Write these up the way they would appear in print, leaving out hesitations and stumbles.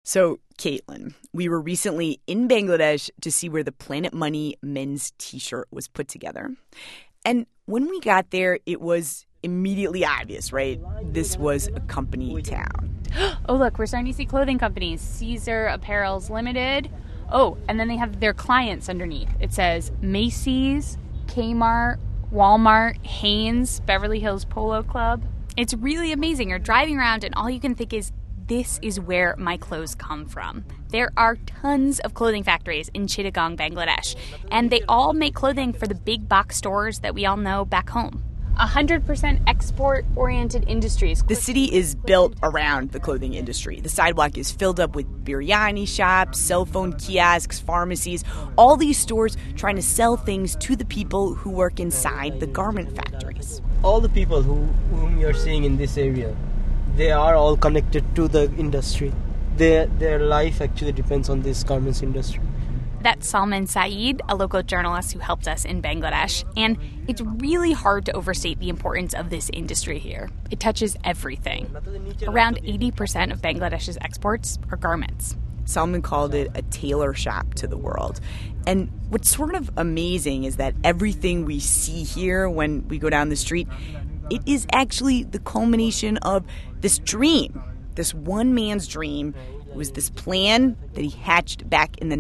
So, Caitlin, we were recently in Bangladesh to see where the Planet Money men's t-shirt was put together. And when we got there, it was immediately obvious, right? This was a company town. Oh, look, we're starting to see clothing companies. Caesar Apparels Limited. Oh, and then they have their clients underneath. It says Macy's, Kmart, Walmart, Hanes, Beverly Hills Polo Club. It's really amazing. You're driving around and all you can think is, this is where my clothes come from. There are tons of clothing factories in Chittagong, Bangladesh, and they all make clothing for the big box stores that we all know back home. 100% export-oriented industries. The city is built around the clothing industry. The sidewalk is filled up with biryani shops, cell phone kiosks, pharmacies, all these stores trying to sell things to the people who work inside the garment factories. All the people whom you're seeing in this area, they are all connected to the industry. Their life actually depends on this garments industry. That's Salman Saeed, a local journalist who helped us in Bangladesh. And it's really hard to overstate the importance of this industry here. It touches everything. Around 80% of Bangladesh's exports are garments. Salman called it a tailor shop to the world. And what's sort of amazing is that everything we see here when we go down the street, it is actually the culmination of this dream, this one man's dream. It was this plan that he hatched back in the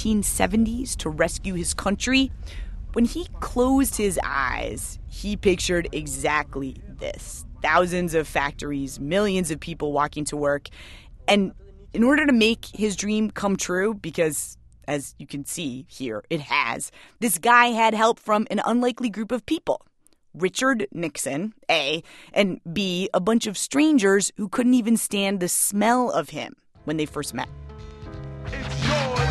1970s to rescue his country. When he closed his eyes, he pictured exactly this. Thousands of factories, millions of people walking to work. And in order to make his dream come true, because as you can see here, it has, this guy had help from an unlikely group of people. Richard Nixon, A, and B, a bunch of strangers who couldn't even stand the smell of him when they first met. It's yours.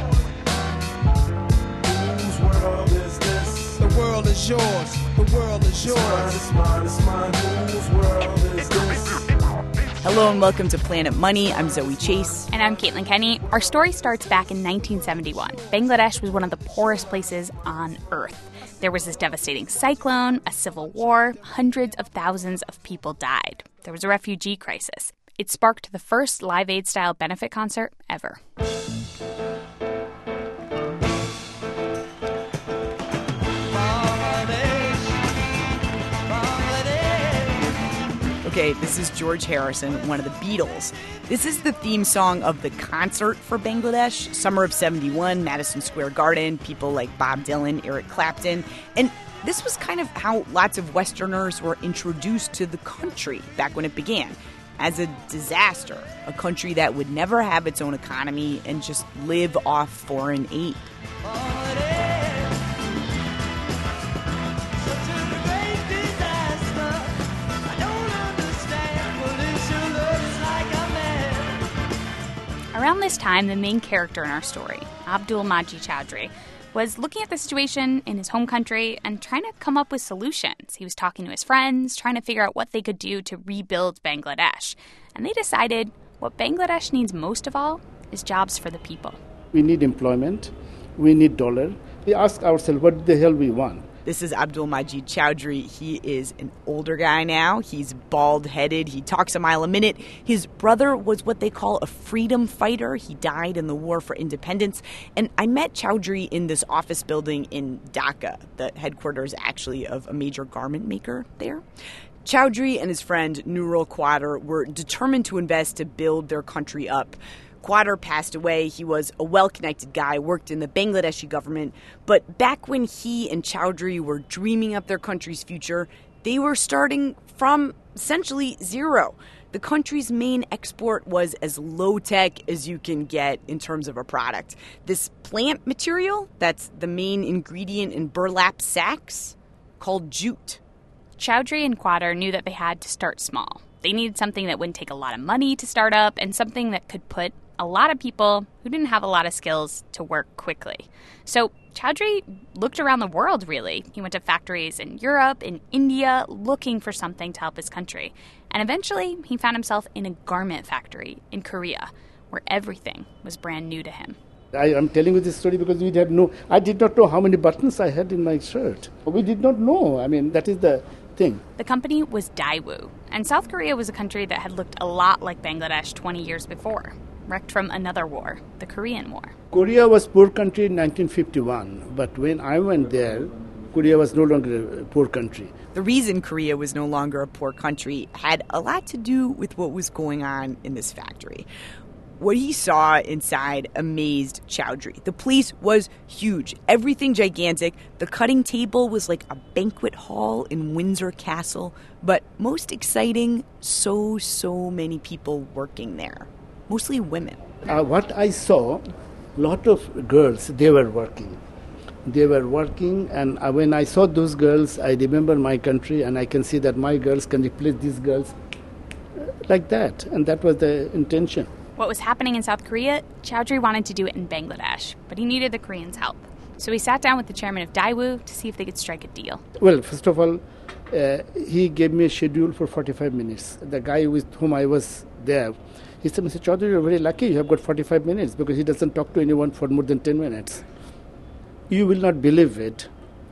Whose world is this? The world is yours. The world is yours. It's mine, it's mine, Whose world is this? Hello and welcome to Planet Money. I'm Zoe Chase. And I'm Caitlin Kenny. Our story starts back in 1971. Bangladesh was one of the poorest places on Earth. There was this devastating cyclone, a civil war, hundreds of thousands of people died. There was a refugee crisis. It sparked the first Live Aid-style benefit concert ever. Okay, this is George Harrison, one of the Beatles. This is the theme song of the concert for Bangladesh, summer of 71, Madison Square Garden, people like Bob Dylan, Eric Clapton. And this was kind of how lots of Westerners were introduced to the country back when it began, as a disaster, a country that would never have its own economy and just live off foreign aid. Around this time, the main character in our story, Abdul Majid Chowdhury, was looking at the situation in his home country and trying to come up with solutions. He was talking to his friends, trying to figure out what they could do to rebuild Bangladesh. And they decided what Bangladesh needs most of all is jobs for the people. We need employment. We need dollar. We ask ourselves, what the hell we want? This is Abdul Majid Chowdhury. He is an older guy now. He's bald-headed. He talks a mile a minute. His brother was what they call a freedom fighter. He died in the war for independence. And I met Chowdhury in this office building in Dhaka, the headquarters actually of a major garment maker there. Chowdhury and his friend Nurul Quadr were determined to invest to build their country up. Quadr passed away. He was a well-connected guy, worked in the Bangladeshi government. But back when he and Chowdhury were dreaming up their country's future, they were starting from essentially zero. The country's main export was as low-tech as you can get in terms of a product. This plant material, that's the main ingredient in burlap sacks, called jute. Chowdhury and Quadr knew that they had to start small. They needed something that wouldn't take a lot of money to start up and something that could put a lot of people who didn't have a lot of skills to work quickly. So Chowdhury looked around the world, really. He went to factories in Europe, in India, looking for something to help his country. And eventually, he found himself in a garment factory in Korea, where everything was brand new to him. I am telling you this story because I did not know how many buttons I had in my shirt. We did not know. I mean, that is the thing. The company was Daewoo, and South Korea was a country that had looked a lot like Bangladesh 20 years before. wrecked from another war, the Korean War. Korea was poor country in 1951, but when I went there, Korea was no longer a poor country. The reason Korea was no longer a poor country had a lot to do with what was going on in this factory. What he saw inside amazed Chowdhury. The place was huge, everything gigantic. The cutting table was like a banquet hall in Windsor Castle. But most exciting, so many people working there, mostly women. What I saw, a lot of girls, they were working. And when I saw those girls, I remember my country, and I can see that my girls can replace these girls like that. And that was the intention. What was happening in South Korea, Chowdhury wanted to do it in Bangladesh, but he needed the Koreans' help. So he sat down with the chairman of Daewoo to see if they could strike a deal. Well, first of all, he gave me a schedule for 45 minutes. The guy with whom I was there, he said, Mr. Chowdhury, you're very lucky. You have got 45 minutes because he doesn't talk to anyone for more than 10 minutes. You will not believe it.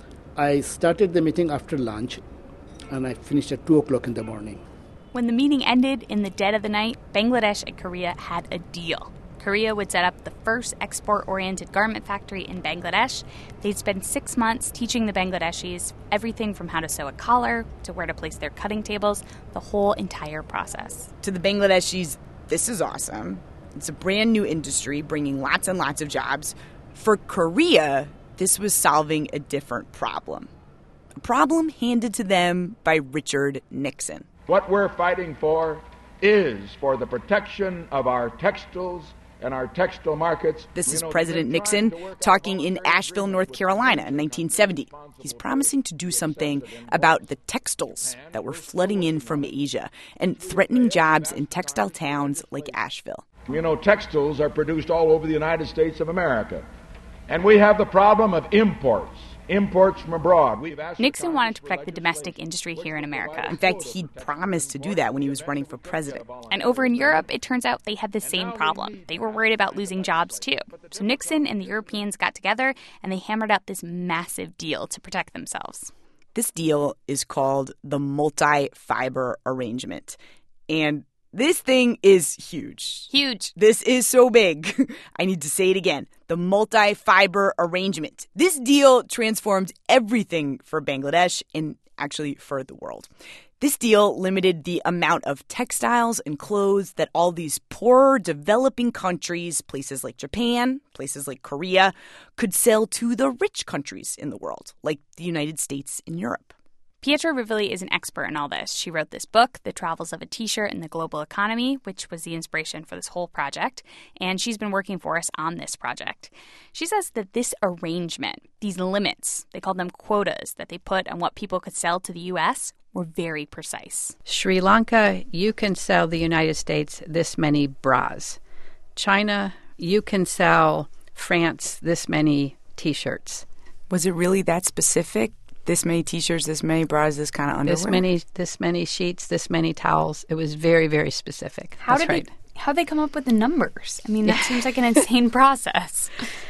I started the meeting after lunch, and I finished at 2 o'clock in the morning. When the meeting ended in the dead of the night, Bangladesh and Korea had a deal. Korea would set up the first export-oriented garment factory in Bangladesh. They'd spend 6 months teaching the Bangladeshis everything from how to sew a collar to where to place their cutting tables, the whole entire process. To the Bangladeshis, this is awesome. It's a brand new industry bringing lots and lots of jobs. For Korea, this was solving a different problem. A problem handed to them by Richard Nixon. What we're fighting for is for the protection of our textiles and our textile markets. This is President Nixon talking in Asheville, North Carolina in 1970. He's promising to do something about the textiles that were flooding in from Asia and threatening jobs in textile towns like Asheville. You know, textiles are produced all over the United States of America. And we have the problem of imports from abroad. Nixon wanted to protect the domestic industry here in America. In fact, he'd promised to do that when he was running for president. And over in Europe, it turns out they had the same problem. They were worried about losing jobs, too. So Nixon and the Europeans got together, and they hammered out this massive deal to protect themselves. This deal is called the Multi-Fiber Arrangement. And this thing is huge. Huge. This is so big. I need to say it again. The Multi-Fiber Arrangement. This deal transformed everything for Bangladesh and actually for the world. This deal limited the amount of textiles and clothes that all these poorer developing countries, places like Japan, places like Korea, could sell to the rich countries in the world, like the United States and Europe. Pietra Rivoli is an expert in all this. She wrote this book, The Travels of a T-Shirt in the Global Economy, which was the inspiration for this whole project, and she's been working for us on this project. She says that this arrangement, these limits, they called them quotas that they put on what people could sell to the U.S., were very precise. Sri Lanka, you can sell the United States this many bras. China, you can sell France this many T-shirts. Was it really that specific? This many T-shirts, this many bras, this kind of underwear? This many sheets, this many towels. It was very, very specific. How'd they come up with the numbers? I mean, that seems like an insane process.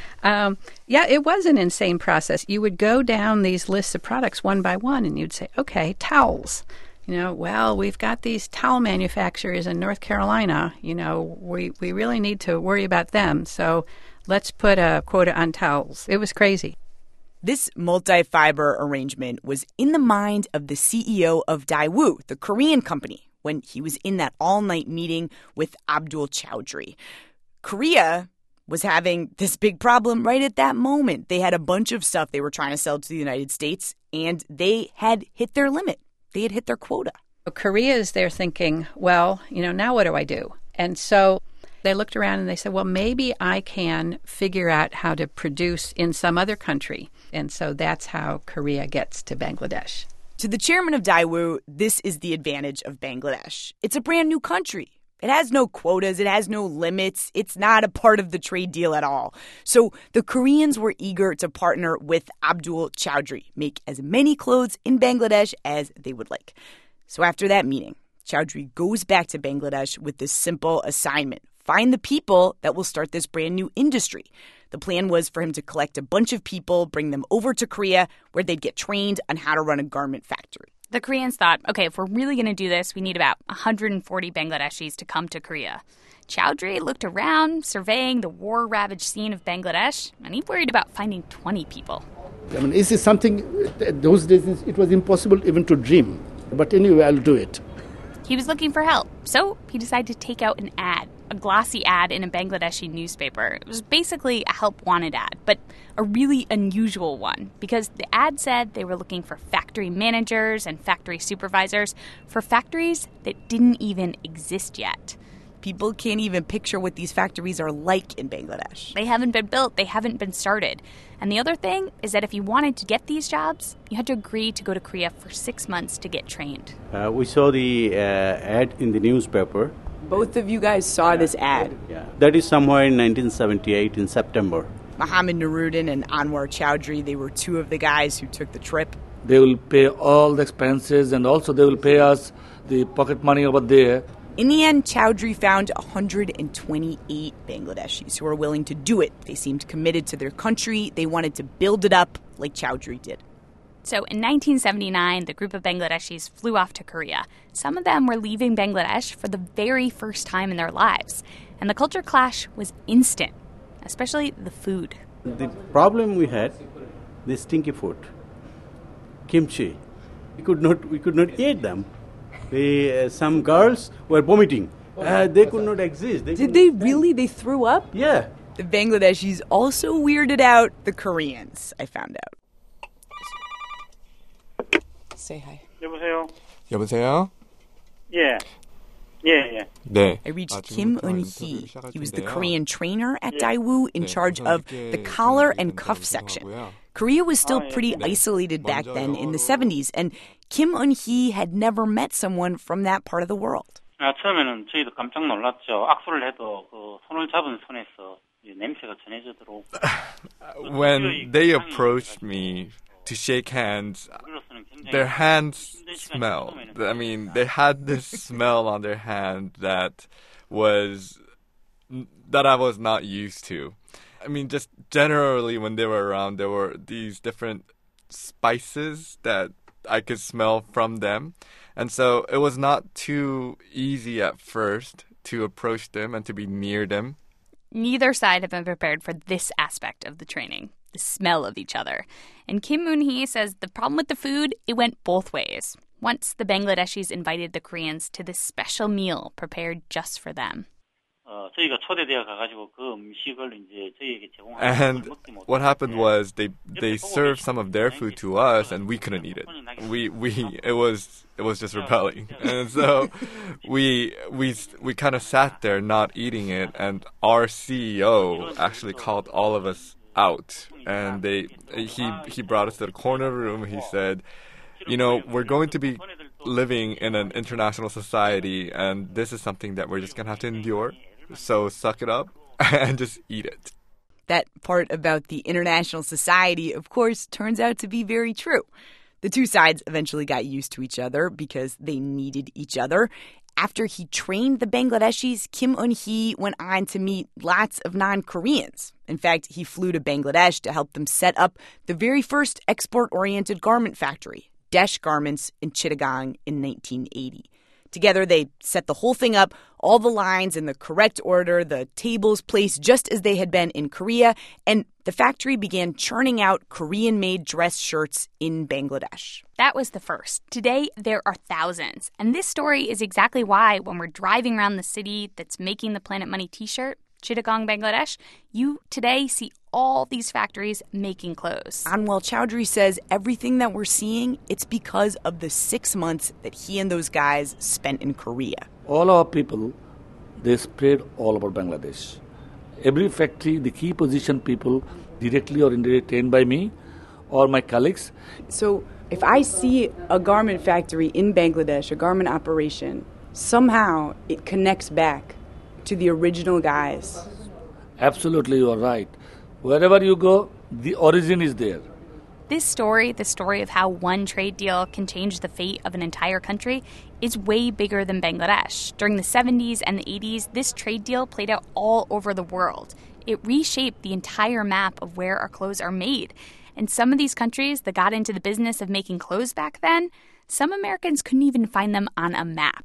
Yeah, it was an insane process. You would go down these lists of products one by one, and you'd say, okay, towels. You know, well, we've got these towel manufacturers in North Carolina. You know, we really need to worry about them. So let's put a quota on towels. It was crazy. This multi-fiber arrangement was in the mind of the CEO of Daewoo, the Korean company, when he was in that all-night meeting with Abdul Chowdhury. Korea was having this big problem right at that moment. They had a bunch of stuff they were trying to sell to the United States, and they had hit their limit. They had hit their quota. Korea is there thinking, well, you know, now what do I do? And so they looked around and they said, well, maybe I can figure out how to produce in some other country. And so that's how Korea gets to Bangladesh. To the chairman of Daewoo, this is the advantage of Bangladesh. It's a brand new country. It has no quotas. It has no limits. It's not a part of the trade deal at all. So the Koreans were eager to partner with Abdul Chowdhury, make as many clothes in Bangladesh as they would like. So after that meeting, Chowdhury goes back to Bangladesh with this simple assignment. Find the people that will start this brand new industry. The plan was for him to collect a bunch of people, bring them over to Korea, where they'd get trained on how to run a garment factory. The Koreans thought, okay, if we're really going to do this, we need about 140 Bangladeshis to come to Korea. Chowdhury looked around, surveying the war-ravaged scene of Bangladesh, and he worried about finding 20 people. I mean, this is something, those days it was impossible even to dream. But anyway, I'll do it. He was looking for help, so he decided to take out an ad, a glossy ad in a Bangladeshi newspaper. It was basically a help-wanted ad, but a really unusual one, because the ad said they were looking for factory managers and factory supervisors for factories that didn't even exist yet. People can't even picture what these factories are like in Bangladesh. They haven't been built, they haven't been started. And the other thing is that if you wanted to get these jobs, you had to agree to go to Korea for 6 months to get trained. We saw the ad in the newspaper. Both of you guys saw this ad. Yeah, that is somewhere in 1978 in September. Mohammed Nuruddin and Anwar Chowdhury, they were two of the guys who took the trip. They will pay all the expenses, and also they will pay us the pocket money over there. In the end, Chowdhury found 128 Bangladeshis who were willing to do it. They seemed committed to their country. They wanted to build it up like Chowdhury did. So in 1979, the group of Bangladeshis flew off to Korea. Some of them were leaving Bangladesh for the very first time in their lives. And the culture clash was instant, especially the food. The problem we had, the stinky food, kimchi. We could not eat them. Some girls were vomiting. They could not exist. Did they really? They threw up? Yeah. The Bangladeshis also weirded out the Koreans, I found out. Say hi. 여보세요? 예. 네. I reached Kim Eun-hee. He was the Korean trainer at Daewoo in charge of the collar and cuff section. Korea was still pretty isolated back then in the 70s, and Kim Eun-hee had never met someone from that part of the world. 처음에는 저희도 깜짝 놀랐죠. 악수를 해도 그 손을 잡은 손에서 냄새가 전해져 들어오고. When they approached me to shake hands, their hands smelled. I mean, they had this smell on their hand that I was not used to. I mean, just generally when they were around, there were these different spices that I could smell from them. And so it was not too easy at first to approach them and to be near them. Neither side had been prepared for this aspect of the training, the smell of each other. And Kim Eun-hee says the problem with the food, it went both ways. Once the Bangladeshis invited the Koreans to this special meal prepared just for them. And what happened was they served some of their food to us, and we couldn't eat it. It was just repelling, and so we kind of sat there not eating it. And our CEO actually called all of us out, and he brought us to the corner of the room. He said, we're going to be living in an international society, and this is something that we're just going to have to endure. So suck it up and just eat it. That part about the international society, of course, turns out to be very true. The two sides eventually got used to each other because they needed each other. After he trained the Bangladeshis, Kim Eun-hee went on to meet lots of non-Koreans. In fact, he flew to Bangladesh to help them set up the very first export-oriented garment factory, Desh Garments in Chittagong in 1980. Together, they set the whole thing up, all the lines in the correct order, the tables placed just as they had been in Korea, and the factory began churning out Korean-made dress shirts in Bangladesh. That was the first. Today, there are thousands. And this story is exactly why when we're driving around the city that's making the Planet Money t-shirt, Chittagong, Bangladesh, you today see all these factories making clothes. Anwar Chowdhury says everything that we're seeing, it's because of the 6 months that he and those guys spent in Korea. All our people, they spread all over Bangladesh. Every factory, the key position people, directly or indirectly trained by me or my colleagues. So if I see a garment factory in Bangladesh, a garment operation, somehow it connects back to the original guys. Absolutely, you are right. Wherever you go, the origin is there. This story, the story of how one trade deal can change the fate of an entire country, is way bigger than Bangladesh. During the 70s and the 80s, this trade deal played out all over the world. It reshaped the entire map of where our clothes are made. And some of these countries that got into the business of making clothes back then, some Americans couldn't even find them on a map.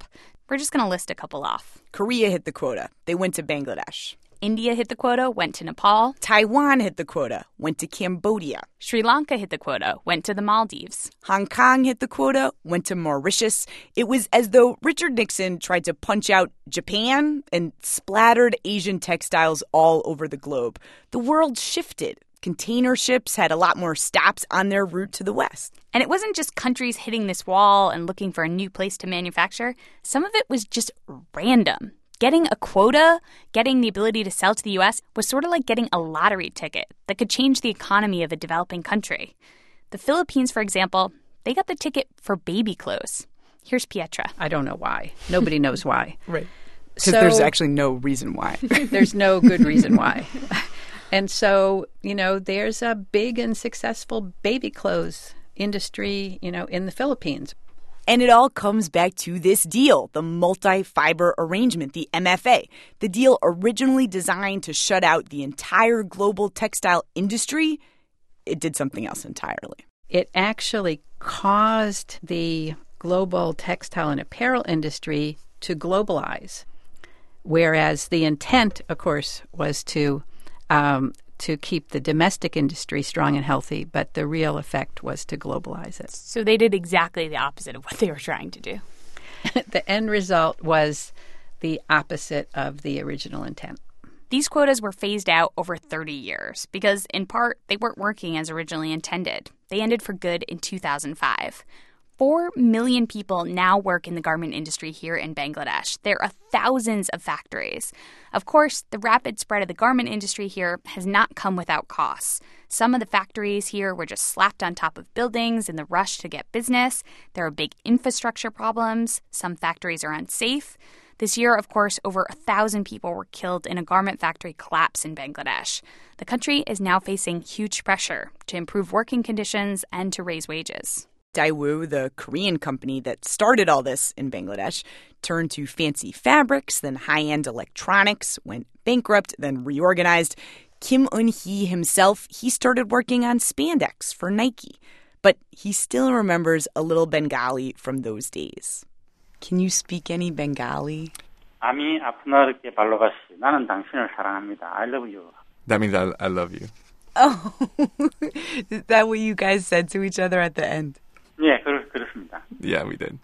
We're just going to list a couple off. Korea hit the quota. They went to Bangladesh. India hit the quota, went to Nepal. Taiwan hit the quota, went to Cambodia. Sri Lanka hit the quota, went to the Maldives. Hong Kong hit the quota, went to Mauritius. It was as though Richard Nixon tried to punch out Japan and splattered Asian textiles all over the globe. The world shifted. Container ships had a lot more stops on their route to the west. And it wasn't just countries hitting this wall and looking for a new place to manufacture. Some of it was just random. Getting a quota, getting the ability to sell to the U.S. was sort of like getting a lottery ticket that could change the economy of a developing country. The Philippines, for example, they got the ticket for baby clothes. Here's Pietra. I don't know why. Nobody knows why. Right. Because there's actually no reason why. There's no good reason why. And so, there's a big and successful baby clothes industry, in the Philippines. And it all comes back to this deal, the multi-fiber arrangement, the MFA. The deal originally designed to shut out the entire global textile industry, it did something else entirely. It actually caused the global textile and apparel industry to globalize, whereas the intent, of course, was to keep the domestic industry strong and healthy, but the real effect was to globalize it. So they did exactly the opposite of what they were trying to do. The end result was the opposite of the original intent. These quotas were phased out over 30 years because, in part, they weren't working as originally intended. They ended for good in 2005. 4 million people now work in the garment industry here in Bangladesh. There are thousands of factories. Of course, the rapid spread of the garment industry here has not come without costs. Some of the factories here were just slapped on top of buildings in the rush to get business. There are big infrastructure problems. Some factories are unsafe. This year, of course, over 1,000 people were killed in a garment factory collapse in Bangladesh. The country is now facing huge pressure to improve working conditions and to raise wages. Daewoo, the Korean company that started all this in Bangladesh, turned to fancy fabrics, then high-end electronics, went bankrupt, then reorganized. Kim Eun-hee himself, he started working on spandex for Nike. But he still remembers a little Bengali from those days. Can you speak any Bengali? 아미 아프나르께 발로가시 나는 당신을 사랑합니다. I love you. That means I love you. Oh, is that what you guys said to each other at the end? 예, 그렇습니다. Yeah, we did.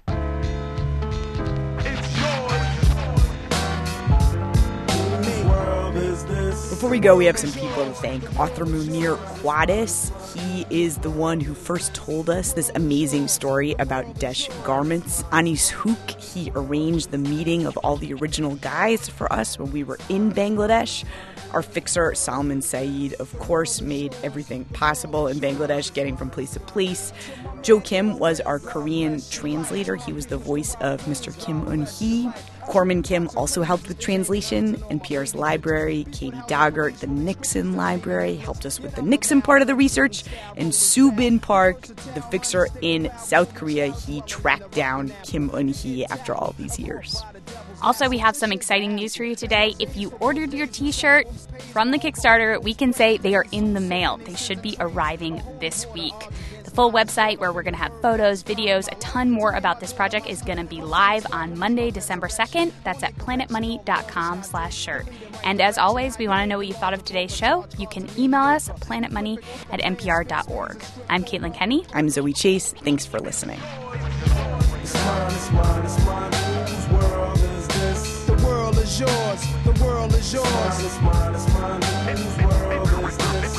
Before we go, we have some people to thank. Author Munir Quadis. He is the one who first told us this amazing story about Desh garments. Anis Hook, he arranged the meeting of all the original guys for us when we were in Bangladesh. Our fixer, Salman Saeed, of course, made everything possible in Bangladesh, getting from place to place. Joe Kim was our Korean translator. He was the voice of Mr. Kim Eun-hee. Corman Kim also helped with translation. NPR's library, Katie Doggart, the Nixon Library, helped us with the Nixon part of the research. And Subin Park, the fixer in South Korea, he tracked down Kim Eun-hee after all these years. Also, we have some exciting news for you today. If you ordered your T-shirt from the Kickstarter, we can say they are in the mail. They should be arriving this week. The full website where we're going to have photos, videos, a ton more about this project is going to be live on Monday, December 2nd. That's at planetmoney.com/shirt. And as always, we want to know what you thought of today's show. You can email us at planetmoney@npr.org. I'm Caitlin Kenny. I'm Zoe Chase. Thanks for listening. It's mine. Whose world is this? The world is yours. The world is yours. It's mine. Whose world is this?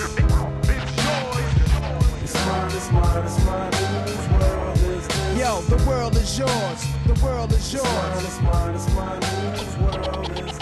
It's mine. Whose world is this? Yo, the world is yours. The world is yours. It's mine. Whose world is this?